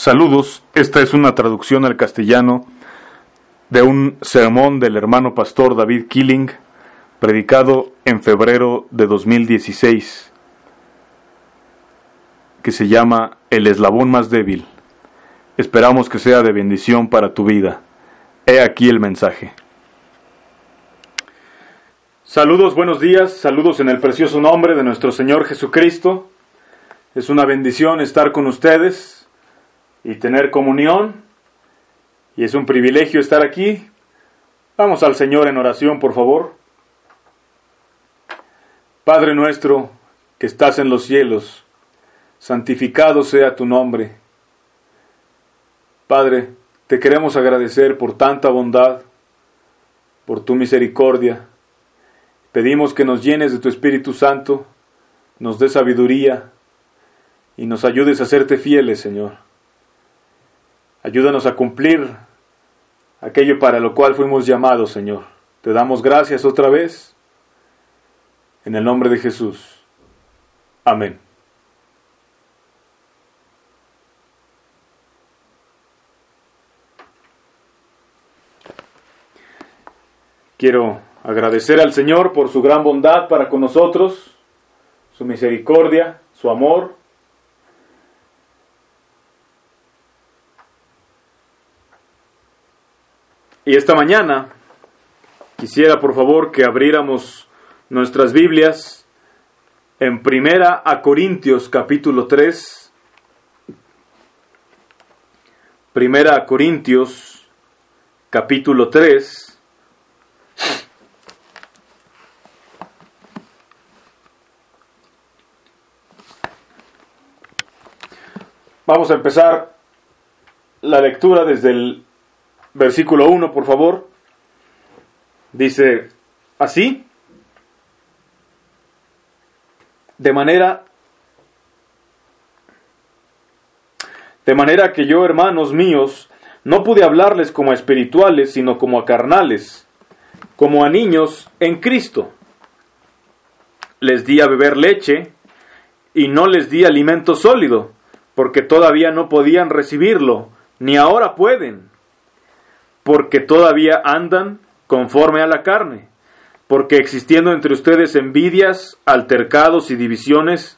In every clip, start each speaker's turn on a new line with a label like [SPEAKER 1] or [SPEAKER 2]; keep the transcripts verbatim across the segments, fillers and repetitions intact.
[SPEAKER 1] Saludos, esta es una traducción al castellano de un sermón del hermano pastor David Killing, predicado en febrero de dos mil dieciséis, que se llama El eslabón más débil. Esperamos que sea de bendición para tu vida. He aquí el mensaje. Saludos, buenos días, saludos en el precioso nombre de nuestro Señor Jesucristo. Es una bendición estar con ustedes y tener comunión, y es un privilegio estar aquí. Vamos al Señor en oración, por favor. Padre nuestro que estás en los cielos, santificado sea tu nombre. Padre, te queremos agradecer por tanta bondad, por tu misericordia. Pedimos que nos llenes de tu Espíritu Santo, nos dé sabiduría y nos ayudes a serte fieles, Señor. Ayúdanos a cumplir aquello para lo cual fuimos llamados, Señor. Te damos gracias otra vez, en el nombre de Jesús. Amén. Quiero agradecer al Señor por su gran bondad para con nosotros, su misericordia, su amor. Y esta mañana quisiera por favor que abriéramos nuestras Biblias en Primera a Corintios capítulo tres. Primera a Corintios capítulo tres. Vamos a empezar la lectura desde el versículo uno, por favor. Dice así: De manera De manera que yo, hermanos míos, no pude hablarles como a espirituales, sino como a carnales, como a niños en Cristo. Les di a beber leche y no les di alimento sólido, porque todavía no podían recibirlo, ni ahora pueden, porque todavía andan conforme a la carne, porque existiendo entre ustedes envidias, altercados y divisiones,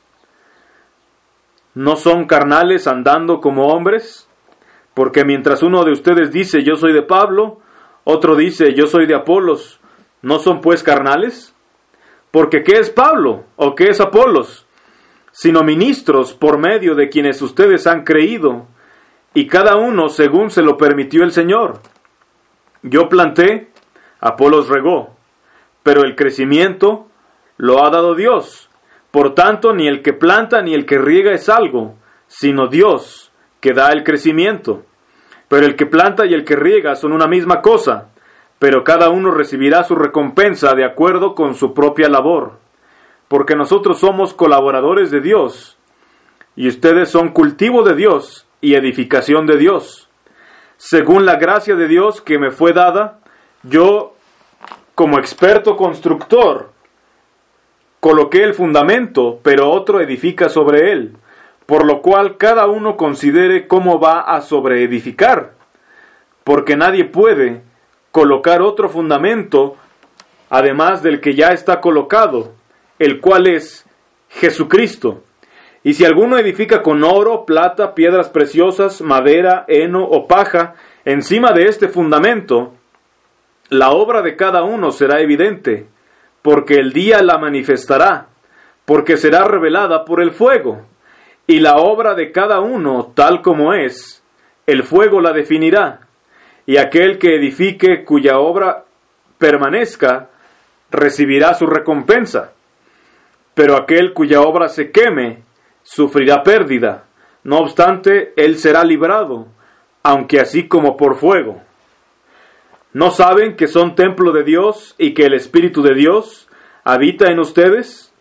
[SPEAKER 1] ¿no son carnales andando como hombres? Porque mientras uno de ustedes dice yo soy de Pablo, otro dice yo soy de Apolos, ¿no son pues carnales? Porque ¿qué es Pablo o qué es Apolos? Sino ministros por medio de quienes ustedes han creído, y cada uno según se lo permitió el Señor. Yo planté, Apolos regó, pero el crecimiento lo ha dado Dios. Por tanto, ni el que planta ni el que riega es algo, sino Dios que da el crecimiento. Pero el que planta y el que riega son una misma cosa, pero cada uno recibirá su recompensa de acuerdo con su propia labor. Porque nosotros somos colaboradores de Dios, y ustedes son cultivo de Dios y edificación de Dios. Según la gracia de Dios que me fue dada, yo, como experto constructor, coloqué el fundamento, pero otro edifica sobre él, por lo cual cada uno considere cómo va a sobreedificar, porque nadie puede colocar otro fundamento además del que ya está colocado, el cual es Jesucristo. Y si alguno edifica con oro, plata, piedras preciosas, madera, heno o paja, encima de este fundamento, la obra de cada uno será evidente, porque el día la manifestará, porque será revelada por el fuego, y la obra de cada uno, tal como es, el fuego la definirá, y aquel que edifique cuya obra permanezca, recibirá su recompensa, pero aquel cuya obra se queme, sufrirá pérdida. No obstante, él será librado, aunque así como por fuego. ¿No saben que son templo de Dios y que el Espíritu de Dios habita en ustedes?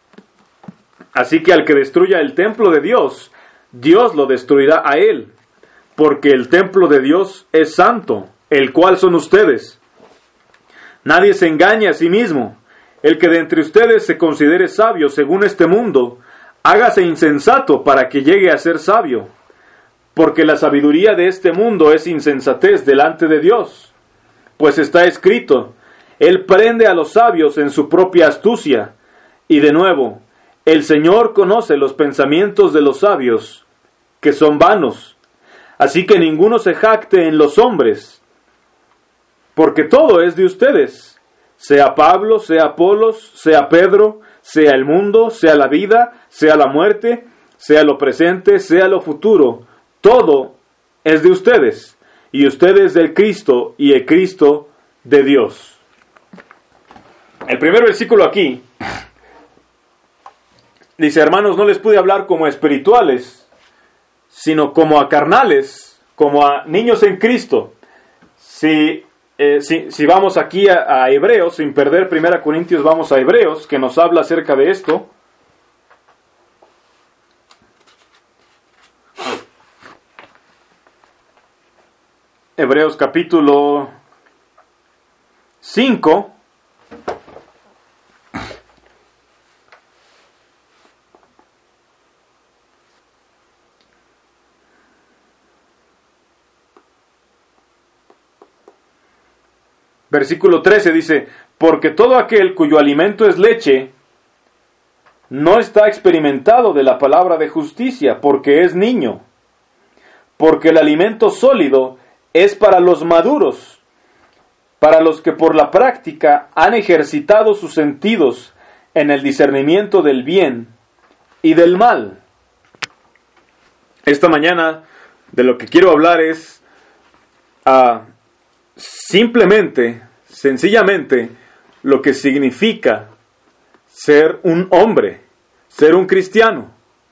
[SPEAKER 1] Así que al que destruya el templo de Dios, Dios lo destruirá a él, porque el templo de Dios es santo, el cual son ustedes. Nadie se engañe a sí mismo. El que de entre ustedes se considere sabio según este mundo, hágase insensato para que llegue a ser sabio. porque la sabiduría de este mundo es insensatez delante de Dios. Pues está escrito, Él prende a los sabios en su propia astucia. Y de nuevo, el Señor conoce los pensamientos de los sabios, que son vanos. Así que ninguno se jacte en los hombres, porque todo es de ustedes, sea Pablo, sea Apolos, sea Pedro, sea el mundo, sea la vida, sea la muerte, sea lo presente, sea lo futuro, todo es de ustedes, y ustedes del Cristo, y el Cristo de Dios. El primer versículo aquí dice, hermanos, no les pude hablar como espirituales, sino como a carnales, como a niños en Cristo. Si, eh, si, si vamos aquí a, a Hebreos, sin perder primera Corintios, vamos a Hebreos, que nos habla acerca de esto. Hebreos capítulo cinco. Versículo trece dice, porque todo aquel cuyo alimento es leche, no está experimentado de la palabra de justicia, porque es niño. Porque el alimento sólido es para los maduros, para los que por la práctica han ejercitado sus sentidos en el discernimiento del bien y del mal. Esta mañana de lo que quiero hablar es uh, simplemente, sencillamente, lo que significa ser un hombre, ser un cristiano.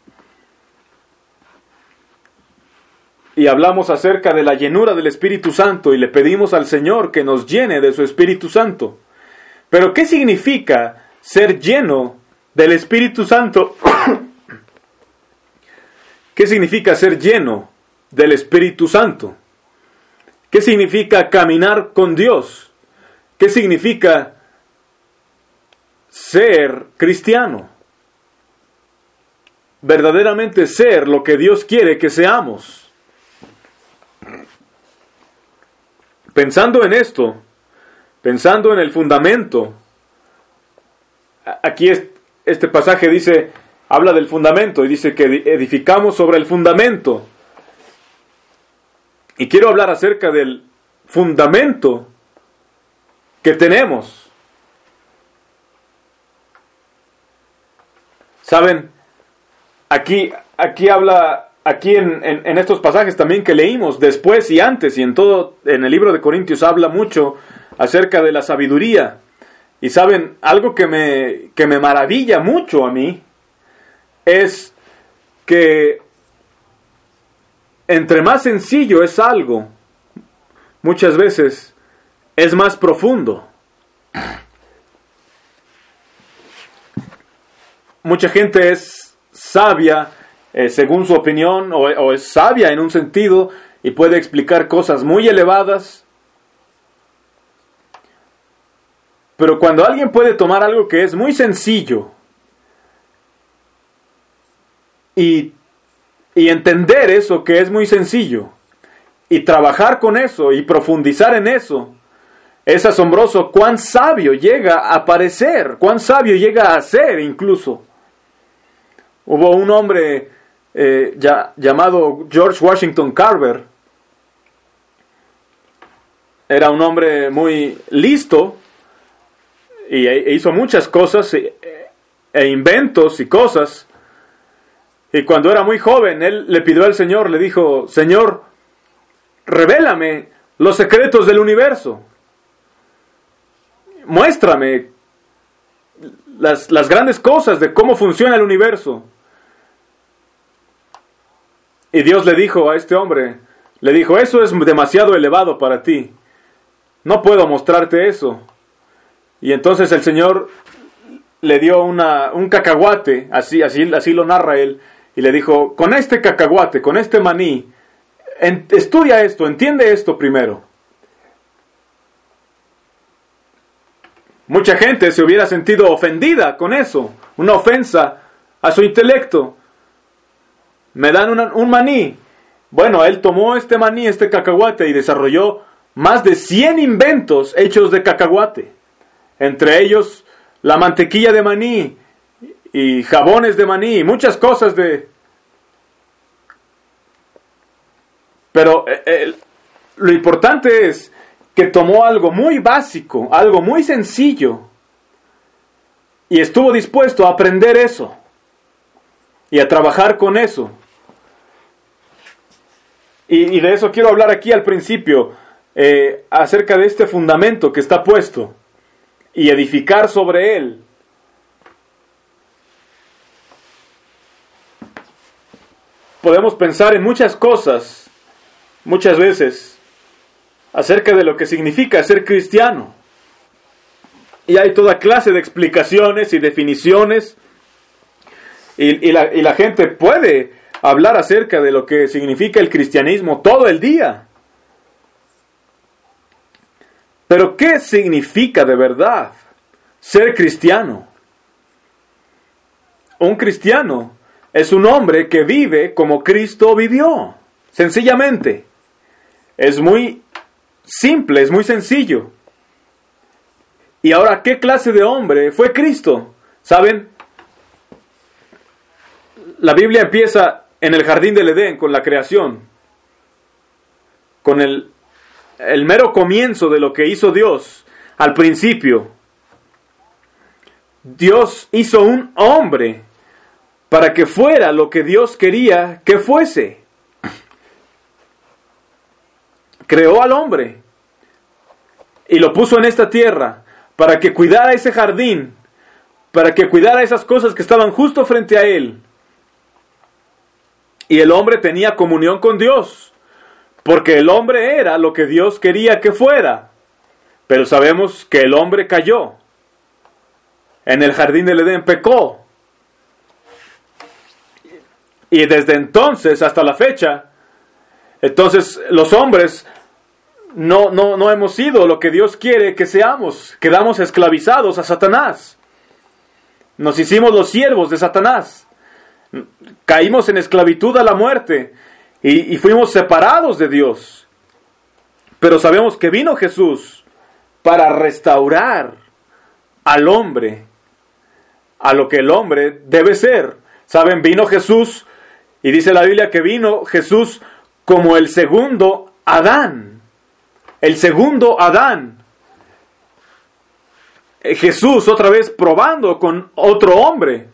[SPEAKER 1] Y hablamos acerca de la llenura del Espíritu Santo y le pedimos al Señor que nos llene de su Espíritu Santo. Pero ¿qué significa ser lleno del Espíritu Santo? ¿Qué significa ser lleno del Espíritu Santo? ¿Qué significa caminar con Dios? ¿Qué significa ser cristiano? Verdaderamente ser lo que Dios quiere que seamos. Pensando en esto, pensando en el fundamento, aquí es, este pasaje dice, habla del fundamento y dice que edificamos sobre el fundamento. Y quiero hablar acerca del fundamento que tenemos. Saben, aquí, aquí habla, aquí en, en, en estos pasajes también que leímos, después y antes, y en todo, en el libro de Corintios habla mucho acerca de la sabiduría. Y saben, algo que me, que me maravilla mucho a mí, es que entre más sencillo es algo, muchas veces es más profundo. Mucha gente es sabia eh, según su opinión, o, o es sabia en un sentido y puede explicar cosas muy elevadas. Pero cuando alguien puede tomar algo que es muy sencillo y Y entender eso que es muy sencillo, y trabajar con eso, y profundizar en eso, es asombroso cuán sabio llega a parecer, cuán sabio llega a ser incluso. Hubo un hombre eh, ya, llamado George Washington Carver. Era un hombre muy listo, y e hizo muchas cosas, e, e inventos y cosas. Y cuando era muy joven, él le pidió al Señor, le dijo, Señor, revélame los secretos del universo. Muéstrame las, las grandes cosas de cómo funciona el universo. Y Dios le dijo a este hombre, le dijo, eso es demasiado elevado para ti. No puedo mostrarte eso. Y entonces el Señor le dio una, un cacahuate, así, así, así lo narra él, y le dijo, con este cacahuate, con este maní, en, estudia esto, entiende esto primero. Mucha gente se hubiera sentido ofendida con eso, una ofensa a su intelecto. Me dan una, un maní, Bueno, él tomó este maní, este cacahuate, y desarrolló más de cien inventos hechos de cacahuate. Entre ellos, la mantequilla de maní, y jabones de maní, y muchas cosas de... Pero eh, lo importante es que tomó algo muy básico, algo muy sencillo, y estuvo dispuesto a aprender eso, y a trabajar con eso. Y, y de eso quiero hablar aquí al principio, eh, acerca de este fundamento que está puesto, y edificar sobre él. Podemos pensar en muchas cosas, muchas veces, acerca de lo que significa ser cristiano. Y hay toda clase de explicaciones y definiciones, y, y, la, y la gente puede hablar acerca de lo que significa el cristianismo todo el día. Pero ¿qué significa de verdad ser cristiano? Un cristiano es un hombre que vive como Cristo vivió, sencillamente. Es muy simple, es muy sencillo. Y ahora, ¿qué clase de hombre fue Cristo? ¿Saben? La Biblia empieza en el jardín del Edén con la creación, con el, el mero comienzo de lo que hizo Dios al principio. Dios hizo un hombre para que fuera lo que Dios quería que fuese. Creó al hombre y lo puso en esta tierra para que cuidara ese jardín, para que cuidara esas cosas que estaban justo frente a él. Y el hombre tenía comunión con Dios, porque el hombre era lo que Dios quería que fuera. Pero sabemos que el hombre cayó. En el jardín del Edén pecó. Y desde entonces hasta la fecha, entonces los hombres no, no, no hemos sido lo que Dios quiere que seamos. Quedamos esclavizados a Satanás. Nos hicimos los siervos de Satanás. Caímos en esclavitud a la muerte y, y fuimos separados de Dios. Pero sabemos que vino Jesús para restaurar al hombre a lo que el hombre debe ser. ¿Saben? Vino Jesús, y dice la Biblia que vino Jesús como el segundo Adán. El segundo Adán. Jesús otra vez probando con otro hombre.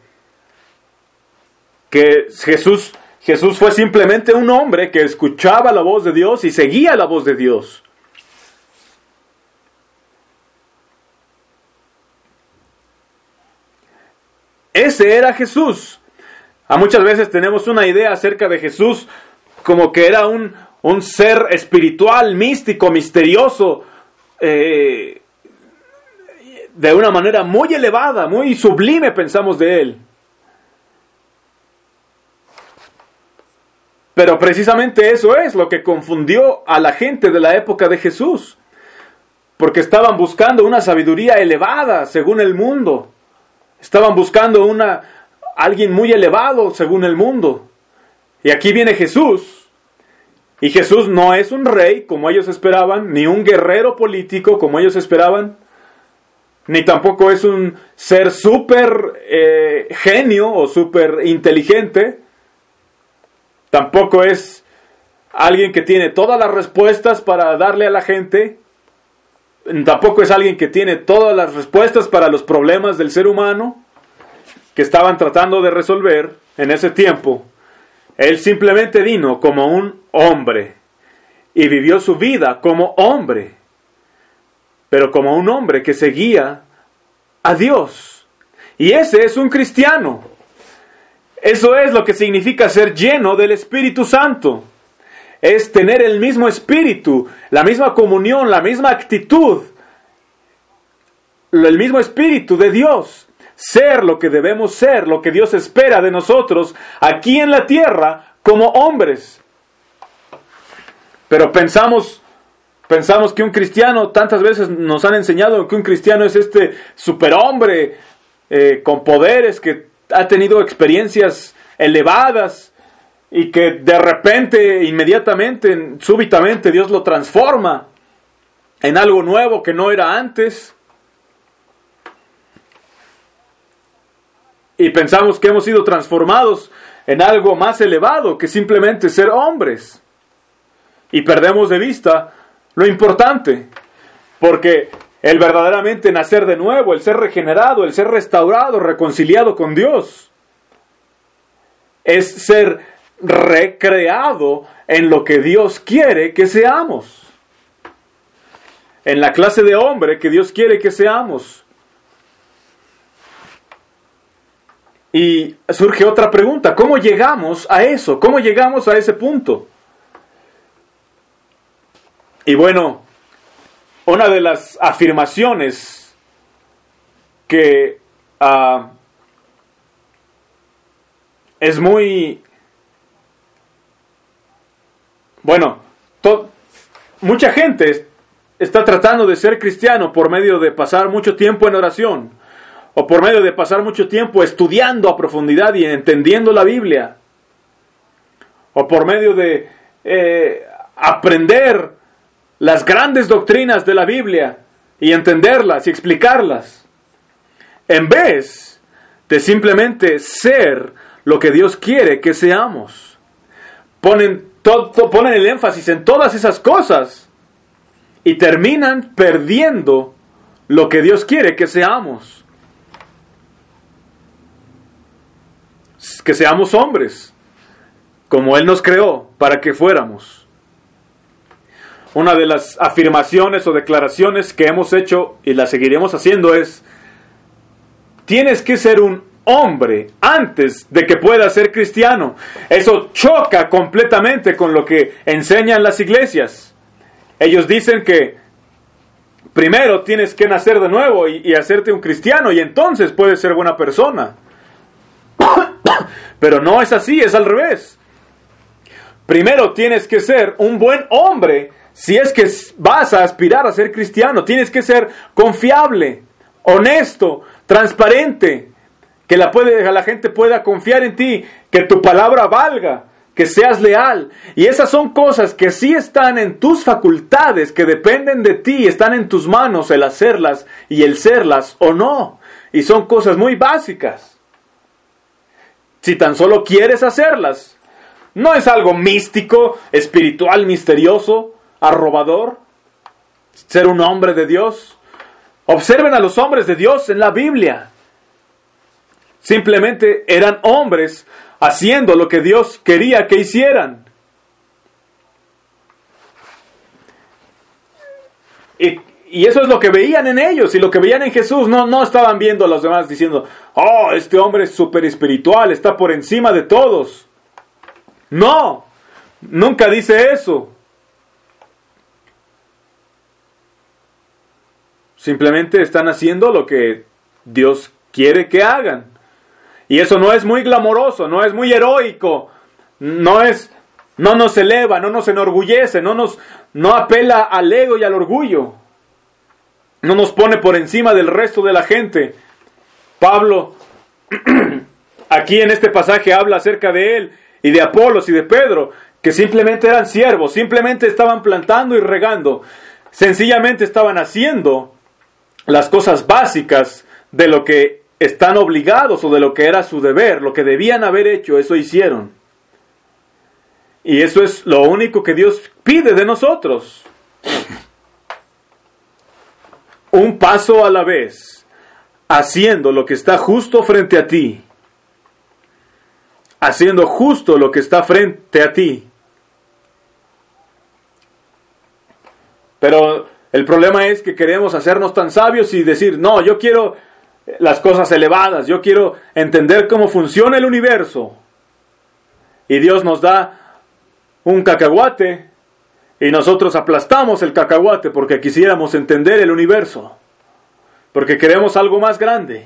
[SPEAKER 1] Que Jesús, Jesús fue simplemente un hombre que escuchaba la voz de Dios y seguía la voz de Dios. Ese era Jesús. A muchas veces tenemos una idea acerca de Jesús como que era un, un ser espiritual, místico, misterioso, eh, de una manera muy elevada, muy sublime pensamos de él. Pero precisamente eso es lo que confundió a la gente de la época de Jesús. Porque estaban buscando una sabiduría elevada según el mundo. Estaban buscando una, alguien muy elevado según el mundo. Y aquí viene Jesús. Y Jesús no es un rey como ellos esperaban, ni un guerrero político como ellos esperaban, ni tampoco es un ser súper eh, genio o súper inteligente. Tampoco es alguien que tiene todas las respuestas para darle a la gente. Tampoco es alguien que tiene todas las respuestas para los problemas del ser humano que estaban tratando de resolver en ese tiempo. Él simplemente vino como un hombre y vivió su vida como hombre, pero como un hombre que seguía a Dios. Y ese es un cristiano. Eso es lo que significa ser lleno del Espíritu Santo. Es tener el mismo espíritu, la misma comunión, la misma actitud, el mismo espíritu de Dios. Ser lo que debemos ser, lo que Dios espera de nosotros aquí en la tierra como hombres. Pero pensamos, pensamos que un cristiano, tantas veces nos han enseñado que un cristiano es este superhombre eh, con poderes que ha tenido experiencias elevadas y que de repente, inmediatamente, súbitamente Dios lo transforma en algo nuevo que no era antes. Y pensamos que hemos sido transformados en algo más elevado que simplemente ser hombres. Y perdemos de vista lo importante, porque el verdaderamente nacer de nuevo, el ser regenerado, el ser restaurado, reconciliado con Dios, es ser recreado en lo que Dios quiere que seamos. En la clase de hombre que Dios quiere que seamos. Y surge otra pregunta, ¿cómo llegamos a eso? ¿Cómo llegamos a ese punto? Y bueno, una de las afirmaciones que uh, es muy... Bueno, to, mucha gente está tratando de ser cristiano por medio de pasar mucho tiempo en oración, o por medio de pasar mucho tiempo estudiando a profundidad y entendiendo la Biblia, o por medio de eh, aprender las grandes doctrinas de la Biblia y entenderlas y explicarlas, en vez de simplemente ser lo que Dios quiere que seamos. Ponen, to, to, ponen el énfasis en todas esas cosas y terminan perdiendo lo que Dios quiere que seamos. Que seamos hombres, como Él nos creó para que fuéramos. Una de las afirmaciones o declaraciones que hemos hecho y la seguiremos haciendo es: tienes que ser un hombre antes de que puedas ser cristiano. Eso choca completamente con lo que enseñan las iglesias. Ellos dicen que primero tienes que nacer de nuevo y, y hacerte un cristiano, y entonces puedes ser buena persona. Pero no es así, es al revés. Primero tienes que ser un buen hombre. Si es que vas a aspirar a ser cristiano, tienes que ser confiable, honesto, transparente, que la, puede, que la gente pueda confiar en ti, que tu palabra valga, que seas leal. Y esas son cosas que sí están en tus facultades, que dependen de ti, están en tus manos el hacerlas y el serlas o no. Y son cosas muy básicas. Si tan solo quieres hacerlas, no es algo místico, espiritual, misterioso, arrobador, ser un hombre de Dios. Observen a los hombres de Dios en la Biblia. Simplemente eran hombres haciendo lo que Dios quería que hicieran. Y, y eso es lo que veían en ellos y lo que veían en Jesús. No, no estaban viendo a los demás diciendo: oh, este hombre es súper espiritual, está por encima de todos. No, nunca dice eso. Simplemente están haciendo lo que Dios quiere que hagan. Y eso no es muy glamoroso, no es muy heroico, no es, no nos eleva, no nos enorgullece, no nos, no apela al ego y al orgullo, no nos pone por encima del resto de la gente. Pablo, aquí en este pasaje habla acerca de él y de Apolos y de Pedro, que simplemente eran siervos, simplemente estaban plantando y regando, sencillamente estaban haciendo las cosas básicas de lo que están obligados o de lo que era su deber, lo que debían haber hecho, eso hicieron. Y eso es lo único que Dios pide de nosotros. Un paso a la vez, haciendo lo que está justo frente a ti. Haciendo justo lo que está frente a ti. Pero el problema es que queremos hacernos tan sabios y decir: no, yo quiero las cosas elevadas, yo quiero entender cómo funciona el universo. Y Dios nos da un cacahuate y nosotros aplastamos el cacahuate porque quisiéramos entender el universo, porque queremos algo más grande.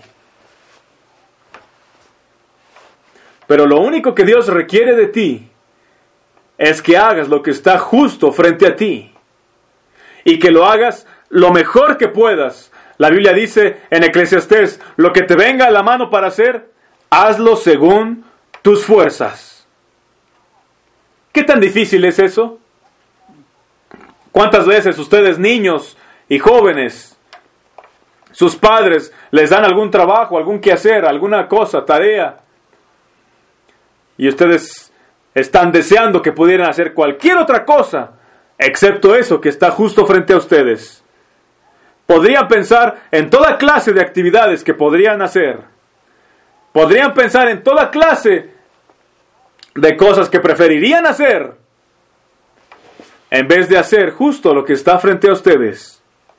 [SPEAKER 1] Pero lo único que Dios requiere de ti es que hagas lo que está justo frente a ti. Y que lo hagas lo mejor que puedas. La Biblia dice en Eclesiastés: lo que te venga a la mano para hacer, hazlo según tus fuerzas. ¿Qué tan difícil es eso? ¿Cuántas veces ustedes, niños y jóvenes, sus padres les dan algún trabajo, algún quehacer, alguna cosa, tarea, y ustedes están deseando que pudieran hacer cualquier otra cosa, excepto eso que está justo frente a ustedes? Podrían pensar en toda clase de actividades que podrían hacer. Podrían pensar en toda clase de cosas que preferirían hacer, en vez de hacer justo lo que está frente a ustedes.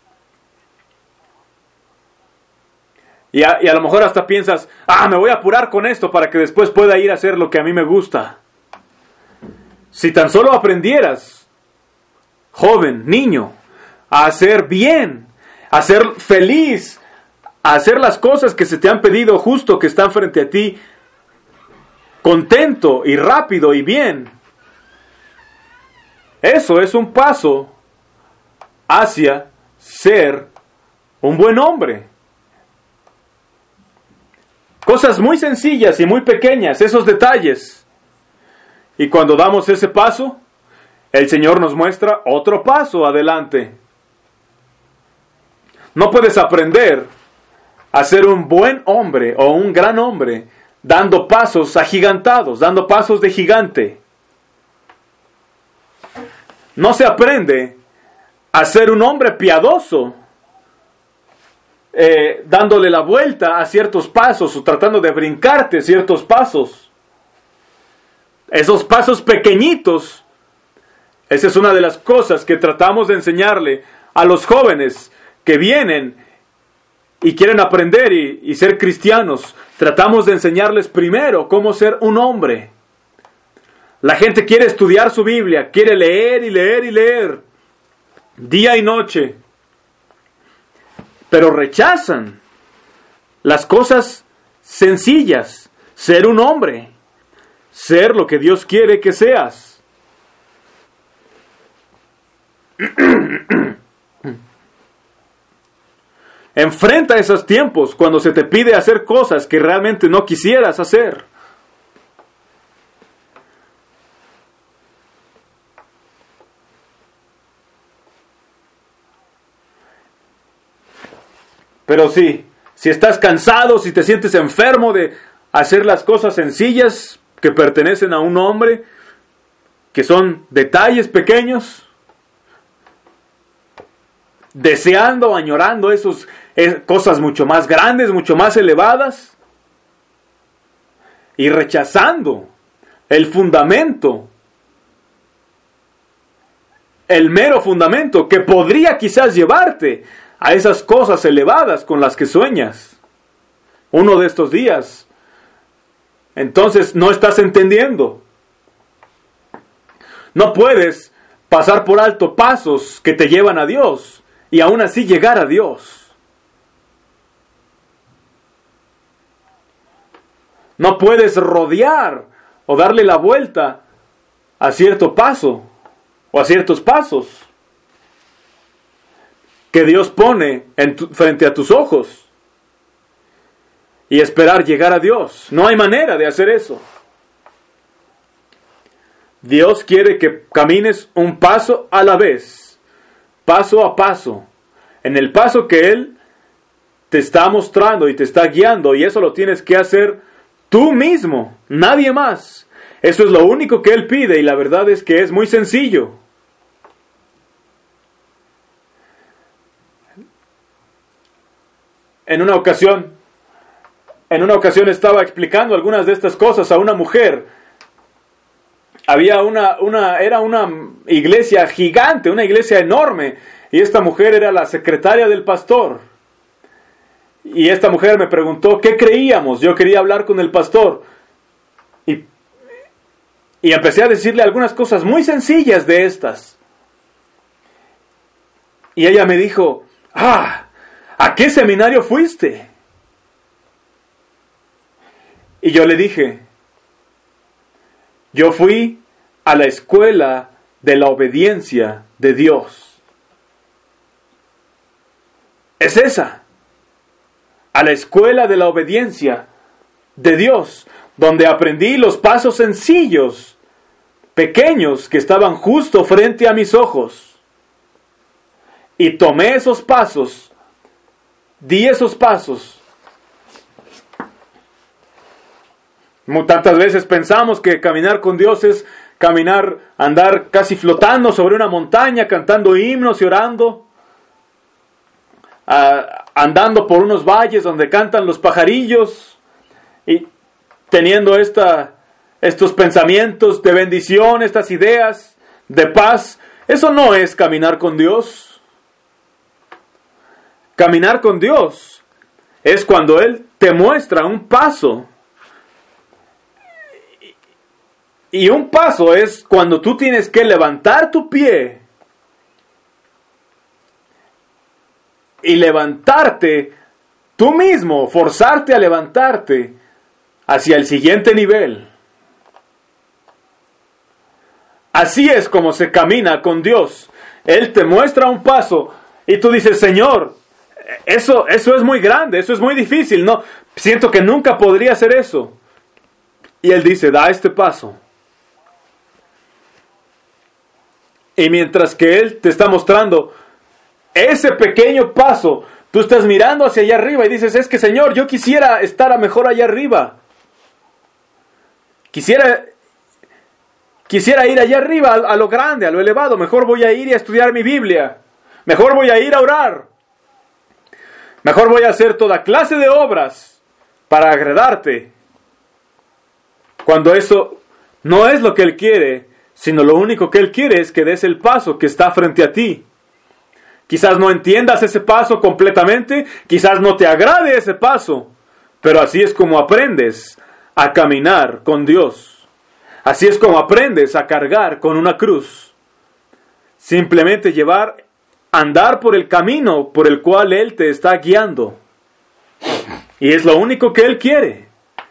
[SPEAKER 1] Y a, y a lo mejor hasta piensas, ah, me voy a apurar con esto para que después pueda ir a hacer lo que a mí me gusta. Si tan solo aprendieras, joven, niño, a hacer bien, a ser feliz, a hacer las cosas que se te han pedido justo, que están frente a ti, contento y rápido y bien. Eso es un paso hacia ser un buen hombre. Cosas muy sencillas y muy pequeñas, esos detalles. Y cuando damos ese paso, el Señor nos muestra otro paso adelante. No puedes aprender a ser un buen hombre o un gran hombre dando pasos agigantados, dando pasos de gigante. No se aprende a ser un hombre piadoso eh, dándole la vuelta a ciertos pasos o tratando de brincarte ciertos pasos. Esos pasos pequeñitos, esa es una de las cosas que tratamos de enseñarle a los jóvenes que vienen y quieren aprender y, y ser cristianos. Tratamos de enseñarles primero cómo ser un hombre. La gente quiere estudiar su Biblia, quiere leer y leer y leer, día y noche, pero rechazan las cosas sencillas, ser un hombre, ser lo que Dios quiere que seas. Enfrenta esos tiempos cuando se te pide hacer cosas que realmente no quisieras hacer. Pero sí, si estás cansado, si te sientes enfermo de hacer las cosas sencillas que pertenecen a un hombre, que son detalles pequeños, deseando, añorando esos, esas cosas mucho más grandes, mucho más elevadas, y rechazando el fundamento, el mero fundamento que podría quizás llevarte a esas cosas elevadas con las que sueñas uno de estos días, entonces no estás entendiendo. No puedes pasar por alto pasos que te llevan a Dios y aún así llegar a Dios. No puedes rodear o darle la vuelta a cierto paso o a ciertos pasos que Dios pone en tu, frente a tus ojos y esperar llegar a Dios. No hay manera de hacer eso. Dios quiere que camines un paso a la vez, paso a paso, en el paso que Él te está mostrando y te está guiando, y eso lo tienes que hacer tú mismo, nadie más. Eso es lo único que Él pide, y la verdad es que es muy sencillo. En una ocasión, en una ocasión estaba explicando algunas de estas cosas a una mujer. Había una, una, era una iglesia gigante, una iglesia enorme, y esta mujer era la secretaria del pastor. Y esta mujer me preguntó qué creíamos. Yo quería hablar con el pastor. Y, y empecé a decirle algunas cosas muy sencillas de estas. Y ella me dijo, ah, ¿a qué seminario fuiste? Y yo le dije, yo fui a la escuela de la obediencia de Dios. Es esa. A la escuela de la obediencia de Dios, donde aprendí los pasos sencillos pequeños que estaban justo frente a mis ojos. Y tomé esos pasos, di esos pasos. Tantas veces pensamos que caminar con Dios es caminar, andar casi flotando sobre una montaña, cantando himnos y orando, uh, andando por unos valles donde cantan los pajarillos y teniendo esta, estos pensamientos de bendición, estas ideas de paz. Eso no es caminar con Dios. Caminar con Dios es cuando Él te muestra un paso. Y un paso es cuando tú tienes que levantar tu pie y levantarte tú mismo, forzarte a levantarte hacia el siguiente nivel. Así es como se camina con Dios. Él te muestra un paso y tú dices, Señor, eso, eso es muy grande, eso es muy difícil, no, siento que nunca podría hacer eso. Y Él dice, da este paso. Y mientras que Él te está mostrando ese pequeño paso, tú estás mirando hacia allá arriba y dices, es que Señor, yo quisiera estar a mejor allá arriba. Quisiera, quisiera ir allá arriba a, a lo grande, a lo elevado. Mejor voy a ir y a estudiar mi Biblia. Mejor voy a ir a orar. Mejor voy a hacer toda clase de obras para agradarte. Cuando eso no es lo que Él quiere, sino lo único que Él quiere es que des el paso que está frente a ti. Quizás no entiendas ese paso completamente, quizás no te agrade ese paso, pero así es como aprendes a caminar con Dios. Así es como aprendes a cargar con una cruz. Simplemente llevar, andar por el camino por el cual Él te está guiando. Y es lo único que Él quiere.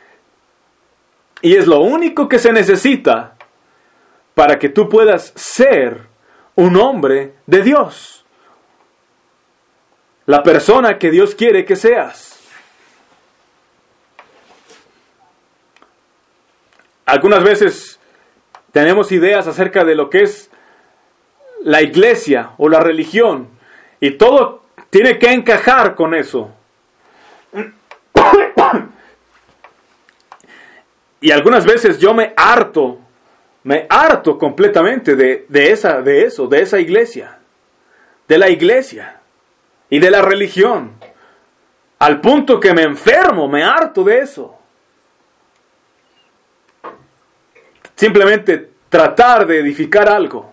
[SPEAKER 1] Y es lo único que se necesita para que tú puedas ser un hombre de Dios. La persona que Dios quiere que seas. Algunas veces tenemos ideas acerca de lo que es la iglesia o la religión. Y todo tiene que encajar con eso. Y algunas veces yo me harto Me harto completamente de, de, esa, de eso, de esa iglesia, de la iglesia y de la religión, al punto que me enfermo, me harto de eso. Simplemente tratar de edificar algo,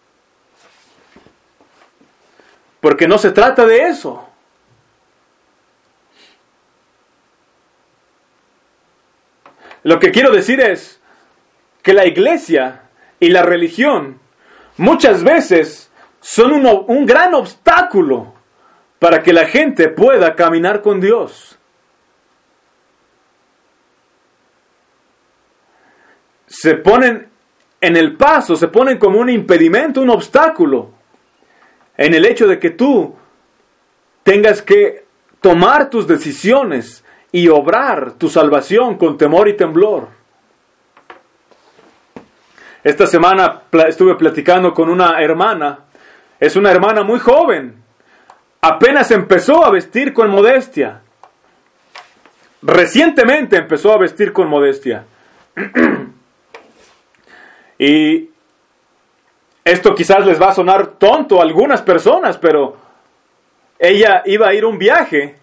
[SPEAKER 1] porque no se trata de eso. Lo que quiero decir es que la iglesia y la religión muchas veces son un, un gran obstáculo para que la gente pueda caminar con Dios. Se ponen en el paso, se ponen como un impedimento, un obstáculo, en el hecho de que tú tengas que tomar tus decisiones y obrar tu salvación con temor y temblor. Esta semana estuve platicando con una hermana. Es una hermana muy joven. Apenas empezó a vestir con modestia. Recientemente empezó a vestir con modestia. Y esto quizás les va a sonar tonto a algunas personas, pero ella iba a ir a un viaje.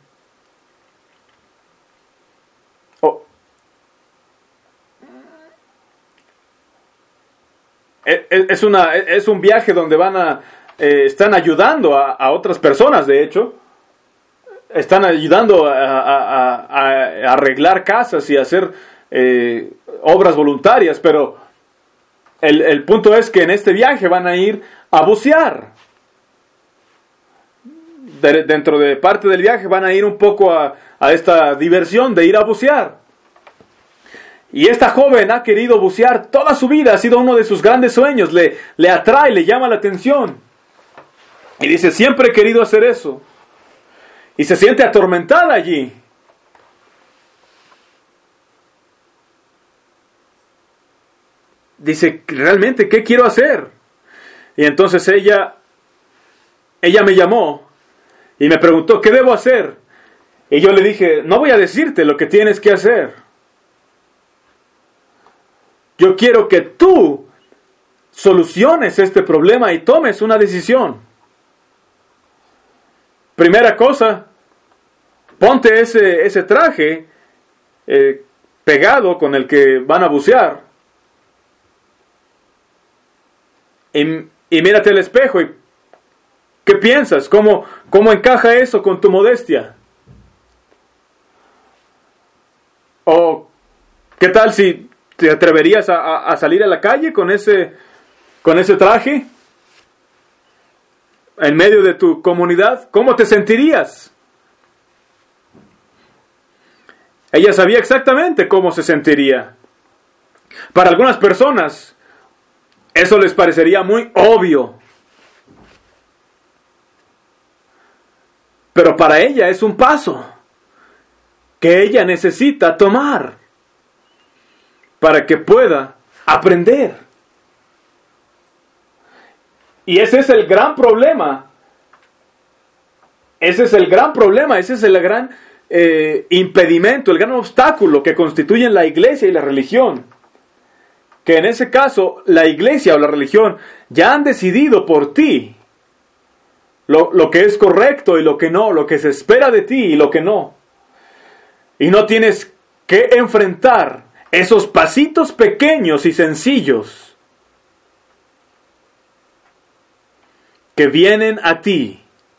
[SPEAKER 1] Es, una, es un viaje donde van a, eh, están ayudando a, a otras personas, de hecho. Están ayudando a, a, a, a arreglar casas y a hacer eh, obras voluntarias, pero el, el punto es que en este viaje van a ir a bucear. De, dentro de parte del viaje van a ir un poco a, a esta diversión de ir a bucear. Y esta joven ha querido bucear toda su vida, ha sido uno de sus grandes sueños, le, le atrae, le llama la atención. Y dice, siempre he querido hacer eso. Y se siente atormentada allí. dice, ¿realmente qué quiero hacer? Y entonces ella, ella me llamó y me preguntó, ¿qué debo hacer? Y yo le dije, no voy a decirte lo que tienes que hacer. Yo quiero que tú soluciones este problema y tomes una decisión. Primera cosa, ponte ese, ese traje eh, pegado con el que van a bucear. Y, y mírate al espejo y ¿qué piensas? ¿Cómo, cómo encaja eso con tu modestia? ¿O qué tal si te atreverías a, a, a salir a la calle con ese, con ese traje? En medio de tu comunidad, ¿cómo te sentirías? Ella sabía exactamente cómo se sentiría. Para algunas personas, eso les parecería muy obvio. Pero para ella es un paso que ella necesita tomar para que pueda aprender. Y ese es el gran problema. Ese es el gran problema, ese es el gran eh, impedimento, el gran obstáculo que constituyen la iglesia y la religión. Que en ese caso, la iglesia o la religión ya han decidido por ti lo, lo que es correcto y lo que no, lo que se espera de ti y lo que no. Y no tienes que enfrentar esos pasitos pequeños y sencillos que vienen a ti.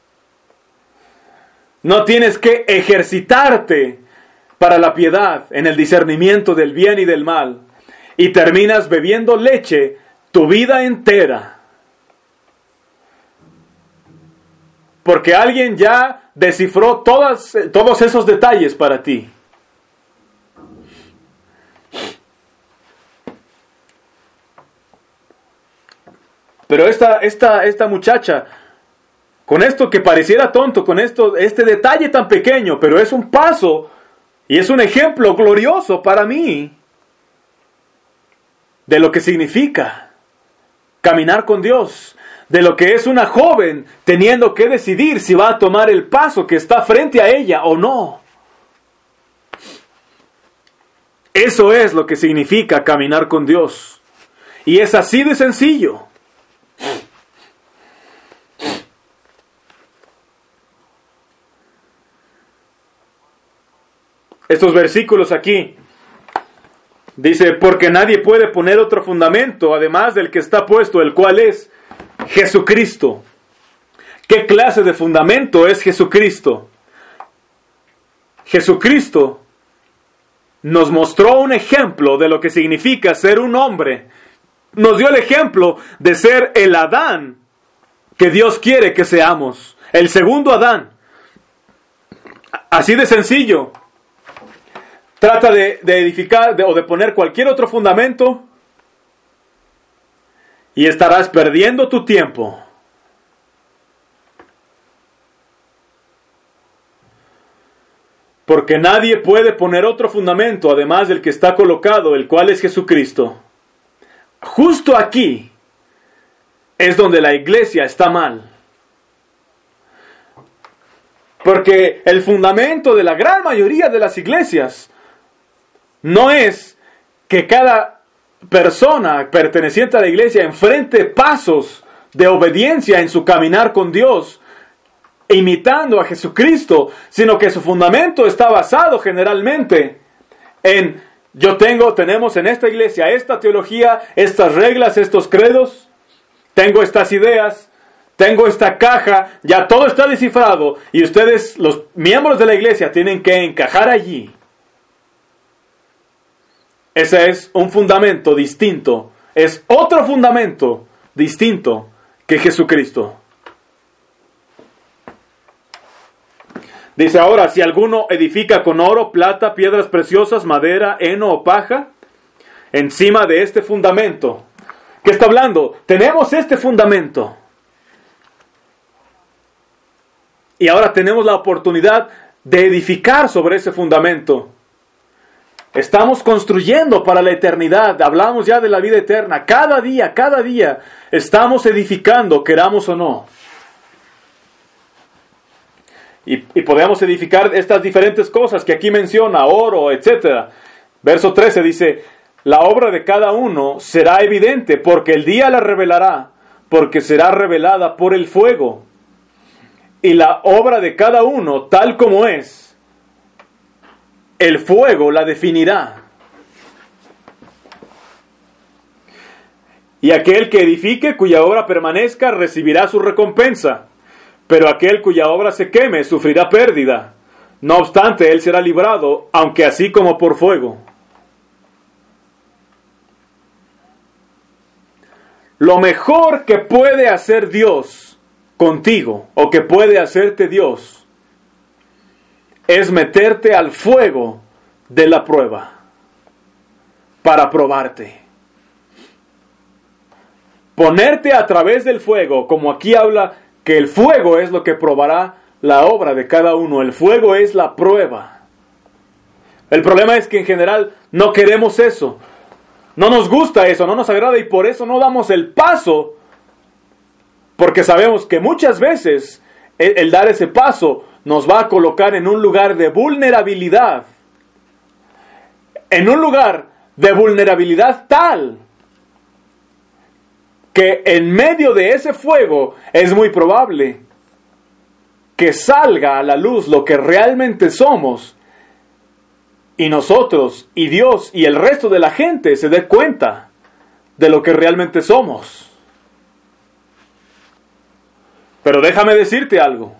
[SPEAKER 1] No tienes que ejercitarte para la piedad en el discernimiento del bien y del mal. Y terminas bebiendo leche tu vida entera. Porque alguien ya descifró todas, todos esos detalles para ti. Pero esta, esta, esta muchacha, con esto que pareciera tonto, con esto, este detalle tan pequeño, pero es un paso y es un ejemplo glorioso para mí de lo que significa caminar con Dios, de lo que es una joven teniendo que decidir si va a tomar el paso que está frente a ella o no. Eso es lo que significa caminar con Dios. Y es así de sencillo. Estos versículos aquí dice, porque nadie puede poner otro fundamento además del que está puesto, el cual es Jesucristo. ¿Qué clase de fundamento es Jesucristo? Jesucristo nos mostró un ejemplo de lo que significa ser un hombre. Nos dio el ejemplo de ser el Adán que Dios quiere que seamos. El segundo Adán. Así de sencillo. Trata de, de edificar de, o de poner cualquier otro fundamento y estarás perdiendo tu tiempo. Porque nadie puede poner otro fundamento además del que está colocado, el cual es Jesucristo. Justo aquí es donde la iglesia está mal. Porque el fundamento de la gran mayoría de las iglesias no es que cada persona perteneciente a la iglesia enfrente pasos de obediencia en su caminar con Dios, imitando a Jesucristo, sino que su fundamento está basado generalmente en, yo tengo, tenemos en esta iglesia esta teología, estas reglas, estos credos, tengo estas ideas, tengo esta caja, ya todo está descifrado, y ustedes, los miembros de la iglesia, tienen que encajar allí. Ese es un fundamento distinto, es otro fundamento distinto que Jesucristo. Dice ahora, si alguno edifica con oro, plata, piedras preciosas, madera, heno o paja, encima de este fundamento. ¿Qué está hablando? Tenemos este fundamento. Y ahora tenemos la oportunidad de edificar sobre ese fundamento. Estamos construyendo para la eternidad. Hablamos ya de la vida eterna. Cada día, cada día estamos edificando, queramos o no. Y, y podemos edificar estas diferentes cosas que aquí menciona, oro, etcétera. Verso trece dice, la obra de cada uno será evidente, porque el día la revelará, porque será revelada por el fuego. Y la obra de cada uno, tal como es, el fuego la definirá. Y aquel que edifique, cuya obra permanezca, recibirá su recompensa. Pero aquel cuya obra se queme, sufrirá pérdida. No obstante, él será librado, aunque así como por fuego. Lo mejor que puede hacer Dios contigo, o que puede hacerte Dios, es meterte al fuego de la prueba para probarte. Ponerte a través del fuego, como aquí habla que el fuego es lo que probará la obra de cada uno. El fuego es la prueba. El problema es que en general no queremos eso. No nos gusta eso, no nos agrada y por eso no damos el paso. Porque sabemos que muchas veces el, el dar ese paso nos va a colocar en un lugar de vulnerabilidad. En un lugar de vulnerabilidad tal que en medio de ese fuego es muy probable que salga a la luz lo que realmente somos y nosotros y Dios y el resto de la gente se dé cuenta de lo que realmente somos. Pero déjame decirte algo.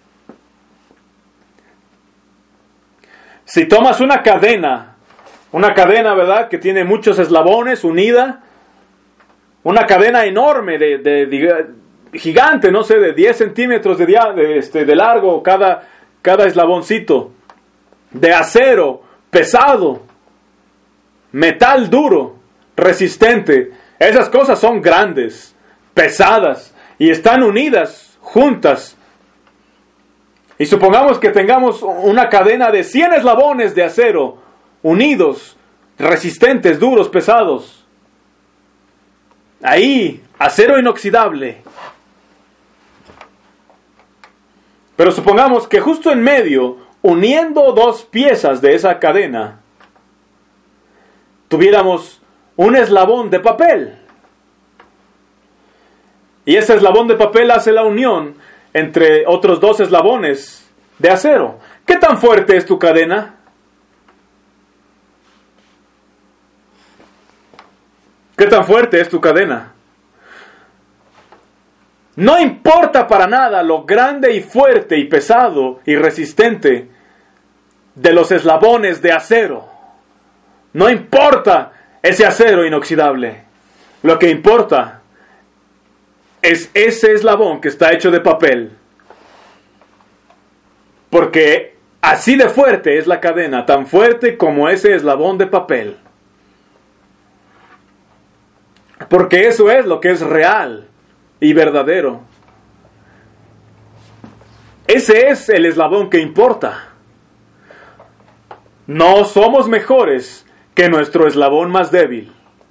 [SPEAKER 1] Si tomas una cadena, una cadena, ¿verdad?, que tiene muchos eslabones unida, una cadena enorme, de, de, de gigante, no sé, de diez centímetros de, de, este, de largo cada, cada eslaboncito, de acero, pesado, metal duro, resistente. Esas cosas son grandes, pesadas, y están unidas, juntas. Y supongamos que tengamos una cadena de cien eslabones de acero, unidos, resistentes, duros, pesados. Ahí, acero inoxidable. Pero supongamos que justo en medio, uniendo dos piezas de esa cadena, tuviéramos un eslabón de papel. Y ese eslabón de papel hace la unión entre otros dos eslabones de acero. ¿Qué tan fuerte es tu cadena? ¿Qué tan fuerte es tu cadena? No importa para nada lo grande y fuerte y pesado y resistente de los eslabones de acero. No importa ese acero inoxidable. Lo que importa es ese eslabón que está hecho de papel. Porque así de fuerte es la cadena, tan fuerte como ese eslabón de papel. Porque eso es lo que es real y verdadero. Ese es el eslabón que importa. No somos mejores que nuestro eslabón más débil.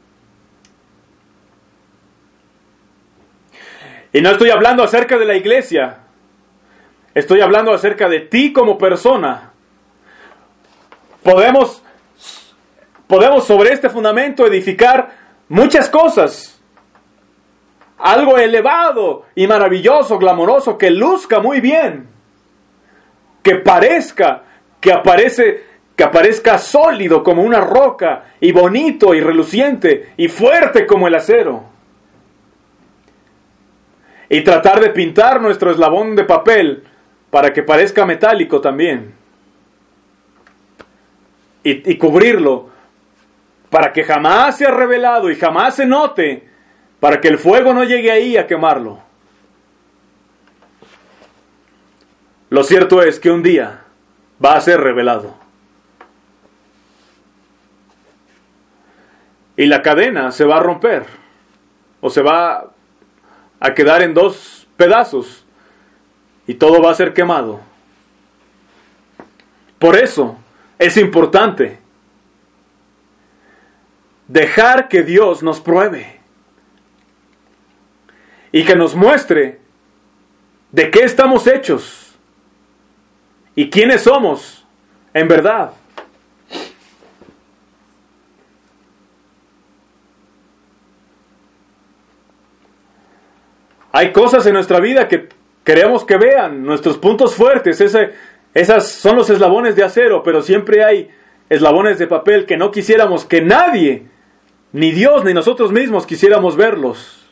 [SPEAKER 1] Y no estoy hablando acerca de la iglesia. Estoy hablando acerca de ti como persona. Podemos, podemos sobre este fundamento edificar muchas cosas. Algo elevado y maravilloso, glamoroso, que luzca muy bien. Que parezca, que aparece, que aparezca sólido como una roca, y bonito y reluciente y fuerte como el acero. Y tratar de pintar nuestro eslabón de papel para que parezca metálico también. Y, y cubrirlo para que jamás sea revelado y jamás se note, para que el fuego no llegue ahí a quemarlo. Lo cierto es que un día va a ser revelado. Y la cadena se va a romper, o se va a quedar en dos pedazos, y todo va a ser quemado. Por eso es importante dejar que Dios nos pruebe y que nos muestre de qué estamos hechos y quiénes somos en verdad. Hay cosas en nuestra vida que queremos que vean, nuestros puntos fuertes, ese, esas son los eslabones de acero, pero siempre hay eslabones de papel que no quisiéramos que nadie, ni Dios, ni nosotros mismos quisiéramos verlos.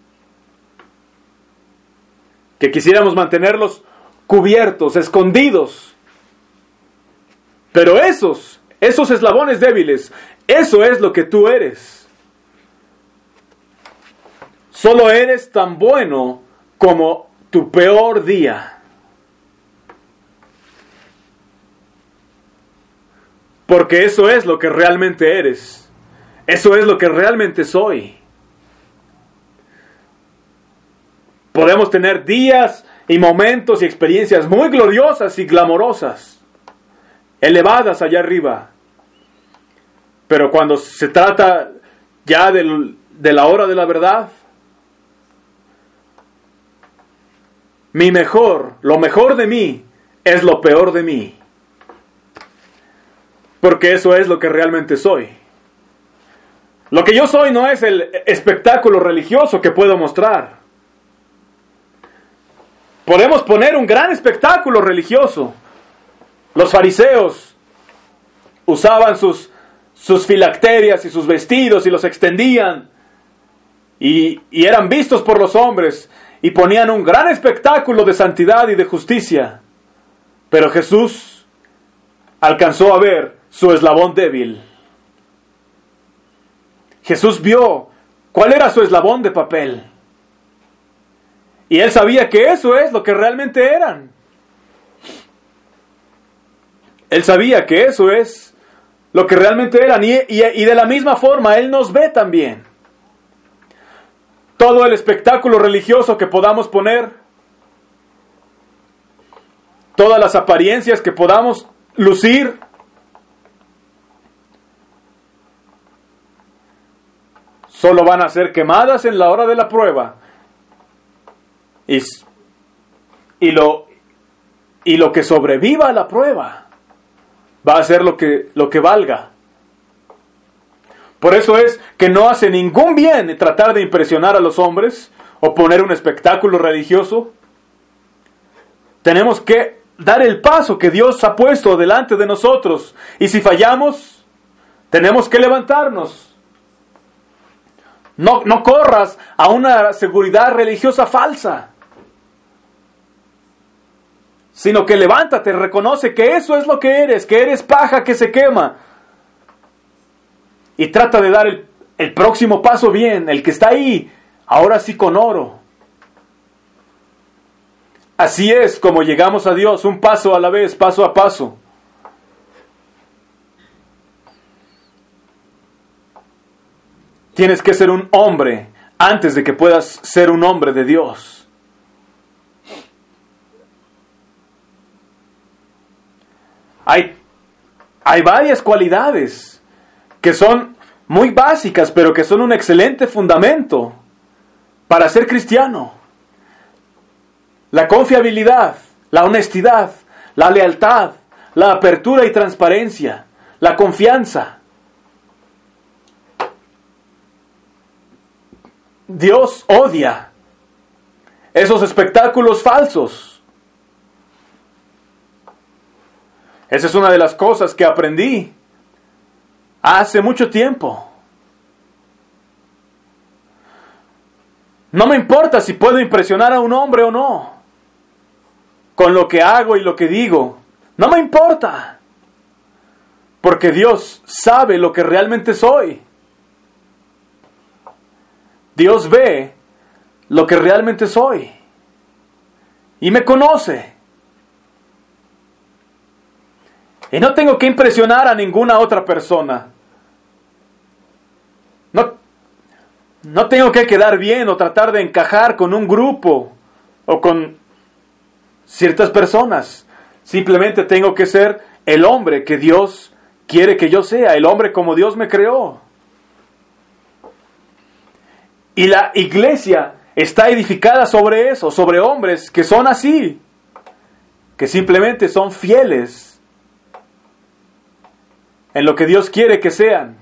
[SPEAKER 1] Que quisiéramos mantenerlos cubiertos, escondidos. Pero esos, esos eslabones débiles, eso es lo que tú eres. Solo eres tan bueno como tu peor día. Porque eso es lo que realmente eres. Eso es lo que realmente soy. Podemos tener días y momentos y experiencias muy gloriosas y glamorosas, elevadas allá arriba. Pero cuando se trata ya del, de la hora de la verdad, mi mejor, lo mejor de mí, es lo peor de mí. Porque eso es lo que realmente soy. Lo que yo soy no es el espectáculo religioso que puedo mostrar. Podemos poner un gran espectáculo religioso. Los fariseos usaban sus, sus filacterias y sus vestidos y los extendían. Y, y eran vistos por los hombres. Y ponían un gran espectáculo de santidad y de justicia. Pero Jesús alcanzó a ver su eslabón débil. Jesús vio cuál era su eslabón de papel. Y Él sabía que eso es lo que realmente eran. Él sabía que eso es lo que realmente eran. Y, y, y de la misma forma Él nos ve también. Todo el espectáculo religioso que podamos poner, todas las apariencias que podamos lucir, solo van a ser quemadas en la hora de la prueba. Y, y, lo, y lo que sobreviva a la prueba va a ser lo que, lo que valga. Por eso es que no hace ningún bien tratar de impresionar a los hombres o poner un espectáculo religioso. Tenemos que dar el paso que Dios ha puesto delante de nosotros. Y si fallamos, tenemos que levantarnos. No, no corras a una seguridad religiosa falsa, sino que levántate, reconoce que eso es lo que eres, que eres paja que se quema. Y trata de dar el, el próximo paso bien, el que está ahí, ahora sí con oro. Así es como llegamos a Dios, un paso a la vez, paso a paso. Tienes que ser un hombre antes de que puedas ser un hombre de Dios. Hay, hay varias cualidades que son muy básicas, pero que son un excelente fundamento para ser cristiano. La confiabilidad, la honestidad, la lealtad, la apertura y transparencia, la confianza. Dios odia esos espectáculos falsos. Esa es una de las cosas que aprendí hace mucho tiempo. No me importa si puedo impresionar a un hombre o no, con lo que hago y lo que digo. No me importa, porque Dios sabe lo que realmente soy. Dios ve lo que realmente soy y me conoce. Y no tengo que impresionar a ninguna otra persona. No, no tengo que quedar bien o tratar de encajar con un grupo o con ciertas personas. Simplemente tengo que ser el hombre que Dios quiere que yo sea, el hombre como Dios me creó. Y la iglesia está edificada sobre eso, sobre hombres que son así, que simplemente son fieles en lo que Dios quiere que sean.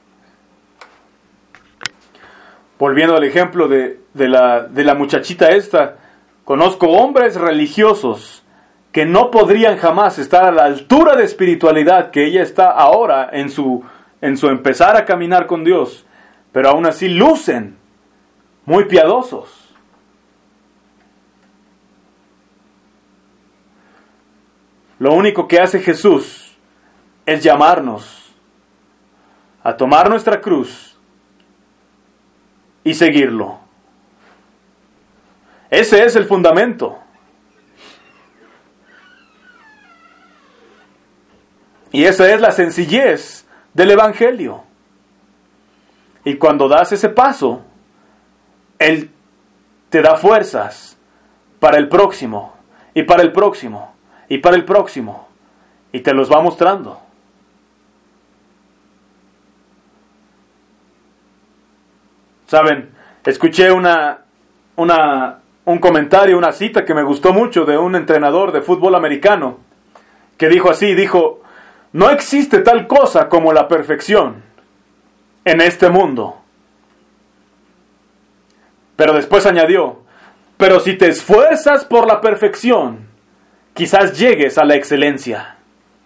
[SPEAKER 1] Volviendo al ejemplo de, de, la, de la muchachita esta, conozco hombres religiosos que no podrían jamás estar a la altura de espiritualidad que ella está ahora en su, en su empezar a caminar con Dios, pero aún así lucen muy piadosos. Lo único que hace Jesús es llamarnos a tomar nuestra cruz y seguirlo. Ese es el fundamento. Y esa es la sencillez del Evangelio. Y cuando das ese paso, Él te da fuerzas para el próximo, y para el próximo, y para el próximo, y te los va mostrando. Saben, escuché una, una, un comentario, una cita que me gustó mucho de un entrenador de fútbol americano, que dijo así, dijo: no existe tal cosa como la perfección en este mundo. Pero después añadió: pero si te esfuerzas por la perfección, quizás llegues a la excelencia.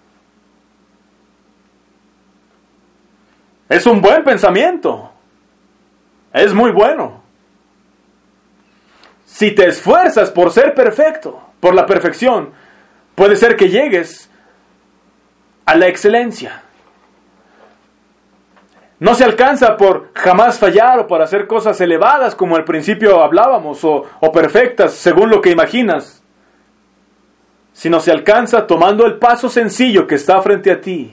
[SPEAKER 1] Es un buen pensamiento. Es muy bueno. Si te esfuerzas por ser perfecto, por la perfección, puede ser que llegues a la excelencia. No se alcanza por jamás fallar o por hacer cosas elevadas como al principio hablábamos o, o perfectas según lo que imaginas, sino se alcanza tomando el paso sencillo que está frente a ti.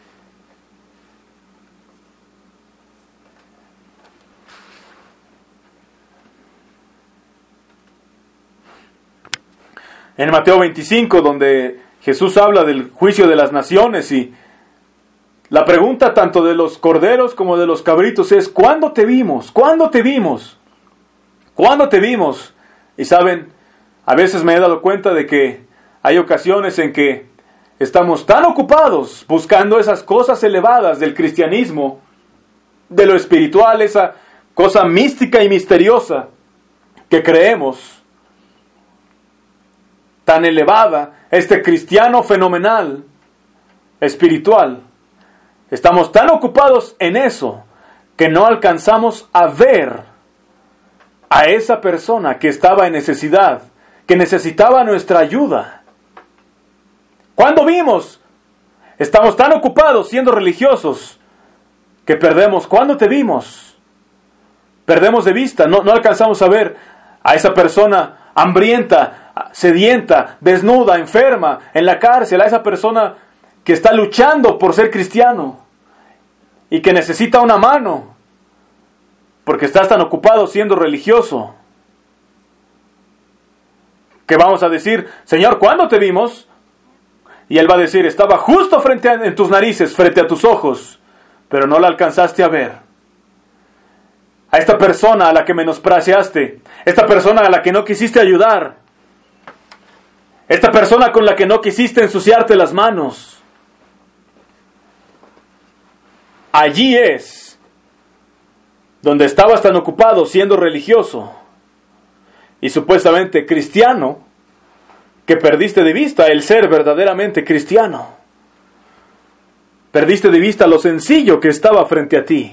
[SPEAKER 1] En Mateo veinticinco, donde Jesús habla del juicio de las naciones, y la pregunta tanto de los corderos como de los cabritos es: ¿cuándo te vimos? ¿Cuándo te vimos? ¿Cuándo te vimos? Y saben, a veces me he dado cuenta de que hay ocasiones en que estamos tan ocupados buscando esas cosas elevadas del cristianismo, de lo espiritual, esa cosa mística y misteriosa que creemos tan elevada, este cristiano fenomenal, espiritual. Estamos tan ocupados en eso que no alcanzamos a ver a esa persona que estaba en necesidad, que necesitaba nuestra ayuda. ¿Cuándo vimos? Estamos tan ocupados siendo religiosos que perdemos. ¿Cuándo te vimos? Perdemos de vista, no, no alcanzamos a ver a esa persona hambrienta, sedienta, desnuda, enferma, en la cárcel, a esa persona que está luchando por ser cristiano y que necesita una mano, porque estás tan ocupado siendo religioso, que vamos a decir: Señor, ¿cuándo te vimos? Y Él va a decir: estaba justo frente a, en tus narices, frente a tus ojos, pero no la alcanzaste a ver. A esta persona a la que menospreciaste, esta persona a la que no quisiste ayudar, esta persona con la que no quisiste ensuciarte las manos. Allí es donde estabas tan ocupado siendo religioso y supuestamente cristiano, que perdiste de vista el ser verdaderamente cristiano. Perdiste de vista lo sencillo que estaba frente a ti.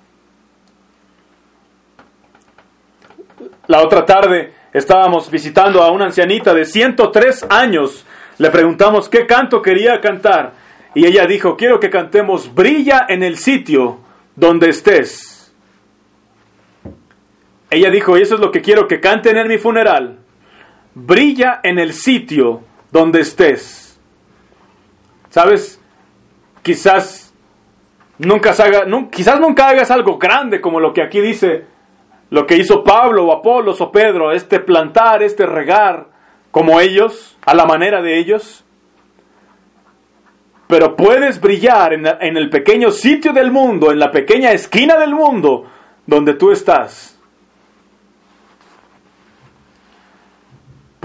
[SPEAKER 1] La otra tarde estábamos visitando a una ancianita de ciento tres años. Le preguntamos qué canto quería cantar. Y ella dijo: quiero que cantemos Brilla en el sitio donde estés. Ella dijo: y eso es lo que quiero que canten en mi funeral. Brilla en el sitio donde estés. ¿Sabes? Quizás nunca, haga, no, quizás nunca hagas algo grande como lo que aquí dice, lo que hizo Pablo o Apolos o Pedro, este plantar, este regar, como ellos, a la manera de ellos. Pero puedes brillar en, en el pequeño sitio del mundo, en la pequeña esquina del mundo, donde tú estás.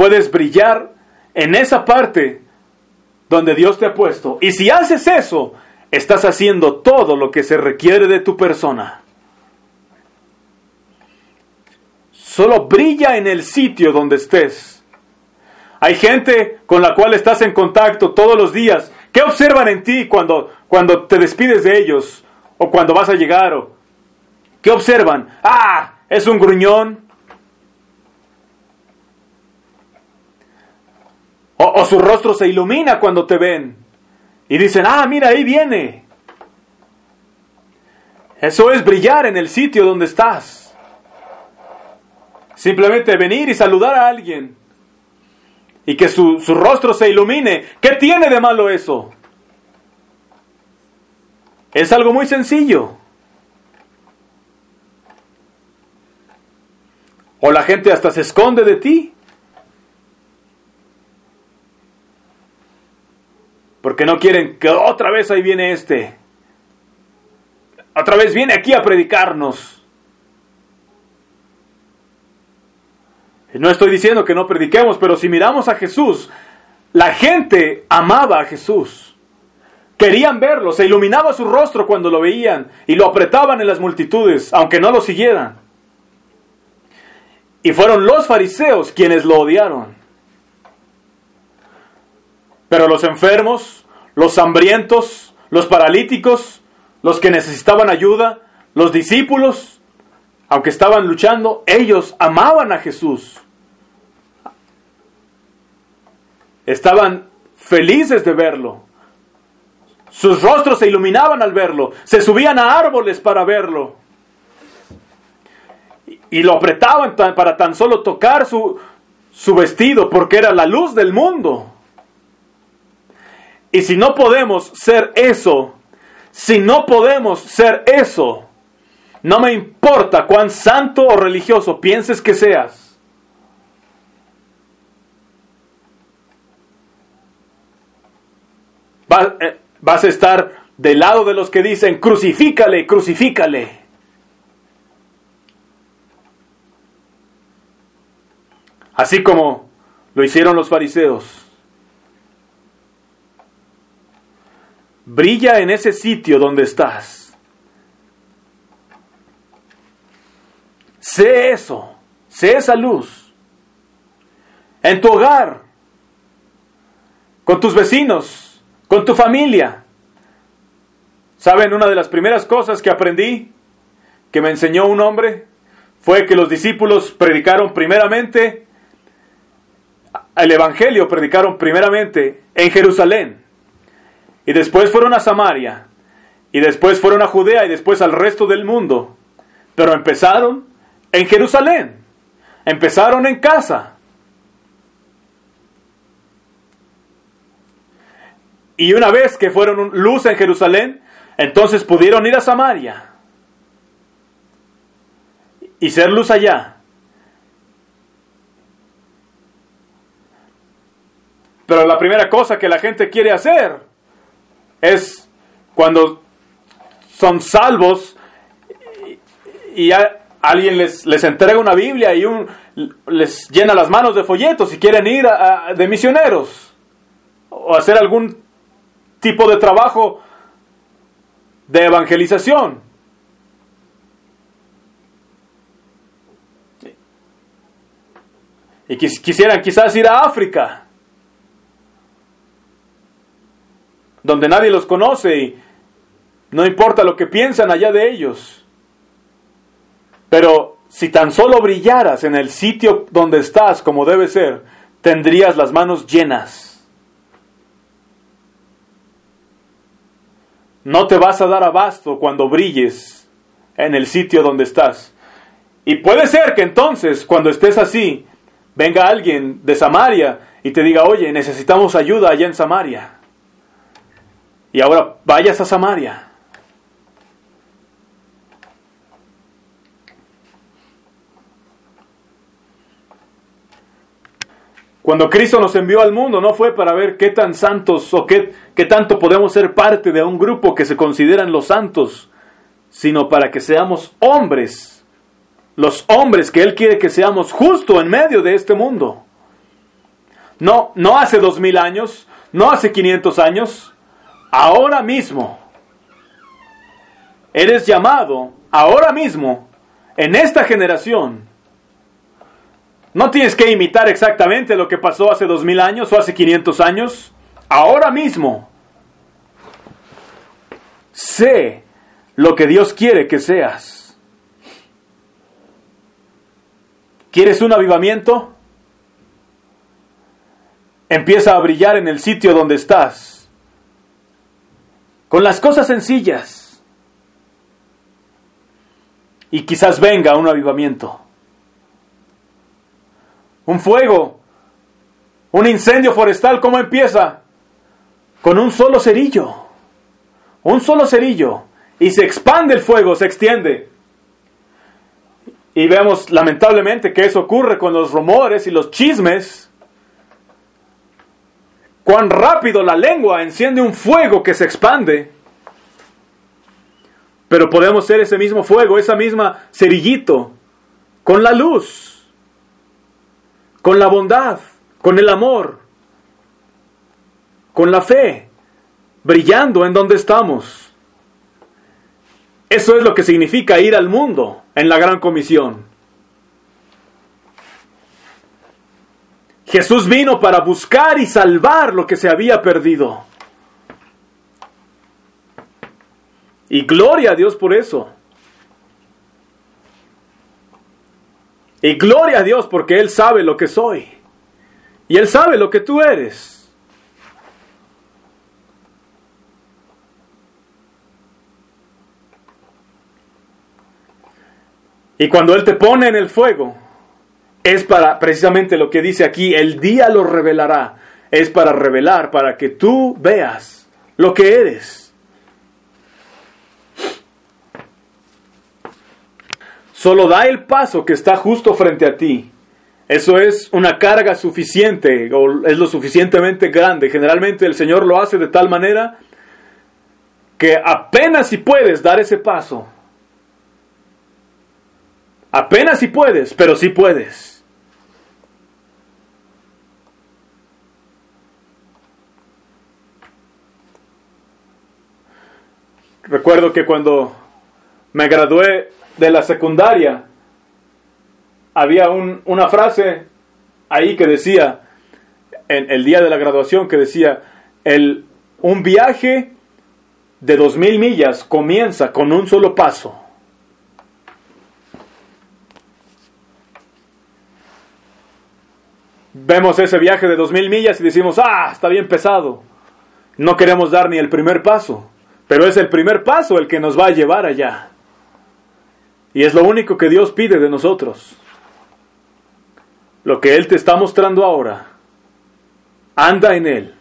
[SPEAKER 1] puedes brillar en esa parte donde Dios te ha puesto. Y si haces eso, estás haciendo todo lo que se requiere de tu persona. Solo brilla en el sitio donde estés. Hay gente con la cual estás en contacto todos los días. ¿Qué observan en ti cuando, cuando te despides de ellos? O cuando vas a llegar. O, ¿qué observan? ¡Ah! Es un gruñón. O, o su rostro se ilumina cuando te ven. Y dicen, ¡ah, mira, ahí viene! Eso es brillar en el sitio donde estás. Simplemente venir y saludar a alguien. Y que su, su rostro se ilumine. ¿Qué tiene de malo eso? Es algo muy sencillo. O la gente hasta se esconde de ti. Porque no quieren que otra vez ahí viene este. Otra vez viene aquí a predicarnos. No estoy diciendo que no prediquemos, pero si miramos a Jesús, la gente amaba a Jesús. Querían verlo, se iluminaba su rostro cuando lo veían y lo apretaban en las multitudes, aunque no lo siguieran. Y fueron los fariseos quienes lo odiaron. Pero los enfermos, los hambrientos, los paralíticos, los que necesitaban ayuda, los discípulos, aunque estaban luchando, ellos amaban a Jesús. Estaban felices de verlo. Sus rostros se iluminaban al verlo. Se subían a árboles para verlo. Y lo apretaban para tan solo tocar su, su vestido, porque era la luz del mundo. Y si no podemos ser eso, si no podemos ser eso, no me importa cuán santo o religioso pienses que seas. Vas, eh, vas a estar del lado de los que dicen, crucifícale, crucifícale. Así como lo hicieron los fariseos. Brilla en ese sitio donde estás. Sé eso, sé esa luz. En tu hogar, con tus vecinos, con tu familia. ¿Saben? Una de las primeras cosas que aprendí, que me enseñó un hombre, fue que los discípulos predicaron primeramente, el evangelio predicaron primeramente en Jerusalén. Y después fueron a Samaria, y después fueron a Judea, y después al resto del mundo. Pero empezaron en Jerusalén. Empezaron en casa. Y una vez que fueron luz en Jerusalén, entonces pudieron ir a Samaria. Y ser luz allá. Pero la primera cosa que la gente quiere hacer es cuando son salvos y, y a, alguien les, les entrega una Biblia y un, les llena las manos de folletos y quieren ir a, a, de misioneros o hacer algún tipo de trabajo de evangelización. Y quis, quisieran quizás ir a África, donde nadie los conoce y no importa lo que piensan allá de ellos. Pero si tan solo brillaras en el sitio donde estás como debe ser, tendrías las manos llenas. No te vas a dar abasto cuando brilles en el sitio donde estás. Y puede ser que entonces, cuando estés así, venga alguien de Samaria y te diga, oye, necesitamos ayuda allá en Samaria. Y ahora vayas a Samaria. Cuando Cristo nos envió al mundo, no fue para ver qué tan santos o qué, qué tanto podemos ser parte de un grupo que se consideran los santos, sino para que seamos hombres, los hombres que Él quiere que seamos justo en medio de este mundo. No, no hace dos mil años, no hace quinientos años, ahora mismo. Eres llamado ahora mismo, en esta generación. No tienes que imitar exactamente lo que pasó hace dos mil años o hace quinientos años. Ahora mismo. Sé lo que Dios quiere que seas. ¿Quieres un avivamiento? Empieza a brillar en el sitio donde estás. Con las cosas sencillas. Y quizás venga un avivamiento. Un fuego, un incendio forestal, ¿cómo empieza? Con un solo cerillo. Un solo cerillo. Y se expande el fuego, se extiende. Y vemos lamentablemente que eso ocurre con los rumores y los chismes. Cuán rápido la lengua enciende un fuego que se expande. Pero podemos ser ese mismo fuego, esa misma cerillito, con la luz. Con la bondad, con el amor, con la fe, brillando en donde estamos. Eso es lo que significa ir al mundo en la gran comisión. Jesús vino para buscar y salvar lo que se había perdido. Y gloria a Dios por eso. Y gloria a Dios porque Él sabe lo que soy. Y Él sabe lo que tú eres. Y cuando Él te pone en el fuego, es para precisamente lo que dice aquí, el día lo revelará. Es para revelar, para que tú veas lo que eres. Solo da el paso que está justo frente a ti. Eso es una carga suficiente o es lo suficientemente grande. Generalmente el Señor lo hace de tal manera que apenas si puedes dar ese paso. Apenas si puedes, pero sí puedes. Recuerdo que cuando me gradué de la secundaria, había un, una frase ahí que decía, en el día de la graduación, que decía, el, un viaje de dos mil millas comienza con un solo paso. Vemos ese viaje de dos mil millas y decimos, ah, está bien pesado. No queremos dar ni el primer paso, pero es el primer paso el que nos va a llevar allá. Y es lo único que Dios pide de nosotros. Lo que Él te está mostrando ahora. Anda en Él.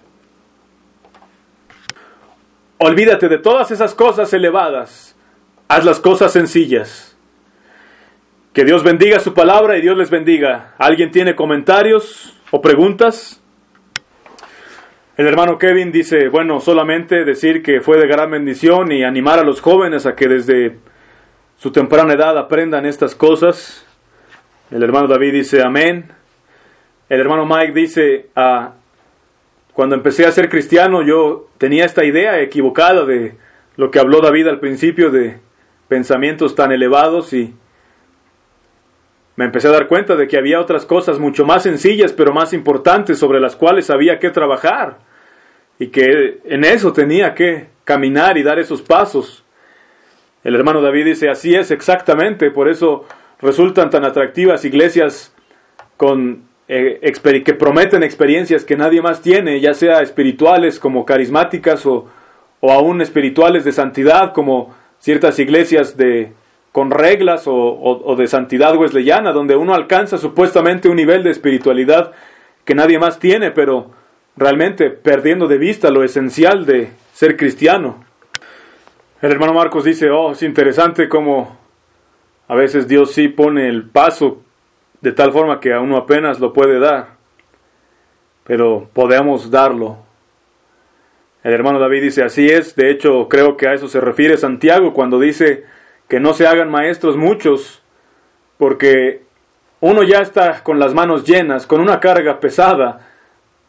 [SPEAKER 1] Olvídate de todas esas cosas elevadas. Haz las cosas sencillas. Que Dios bendiga su palabra y Dios les bendiga. ¿Alguien tiene comentarios o preguntas? El hermano Kevin dice, bueno, solamente decir que fue de gran bendición y animar a los jóvenes a que desde su temprana edad aprendan estas cosas. El hermano David dice amén. El hermano Mike dice, ah, cuando empecé a ser cristiano yo tenía esta idea equivocada de lo que habló David al principio, de pensamientos tan elevados, y me empecé a dar cuenta de que había otras cosas mucho más sencillas pero más importantes sobre las cuales había que trabajar, y que en eso tenía que caminar y dar esos pasos. El hermano David dice, así es exactamente, por eso resultan tan atractivas iglesias con, eh, exper- que prometen experiencias que nadie más tiene, ya sea espirituales como carismáticas o, o aún espirituales de santidad como ciertas iglesias de, con reglas o, o, o de santidad wesleyana, donde uno alcanza supuestamente un nivel de espiritualidad que nadie más tiene, pero realmente perdiendo de vista lo esencial de ser cristiano. El hermano Marcos dice, oh, es interesante cómo a veces Dios sí pone el paso de tal forma que a uno apenas lo puede dar, pero podemos darlo. El hermano David dice, así es, de hecho creo que a eso se refiere Santiago cuando dice que no se hagan maestros muchos, porque uno ya está con las manos llenas, con una carga pesada,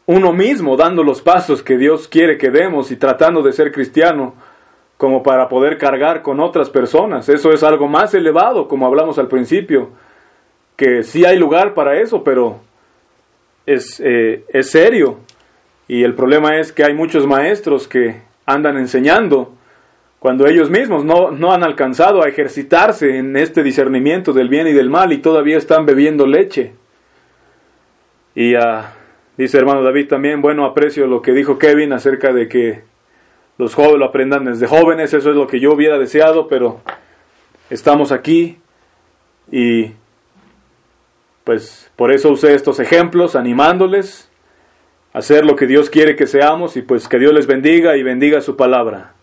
[SPEAKER 1] uno mismo dando los pasos que Dios quiere que demos y tratando de ser cristiano como para poder cargar con otras personas. Eso es algo más elevado, como hablamos al principio, que sí hay lugar para eso, pero es, eh, es serio. Y el problema es que hay muchos maestros que andan enseñando cuando ellos mismos no, no han alcanzado a ejercitarse en este discernimiento del bien y del mal y todavía están bebiendo leche. Y uh, dice hermano David también, bueno, aprecio lo que dijo Kevin acerca de que los jóvenes lo aprendan desde jóvenes. Eso es lo que yo hubiera deseado, pero estamos aquí y pues por eso usé estos ejemplos, animándoles a hacer lo que Dios quiere que seamos y pues que Dios les bendiga y bendiga su palabra.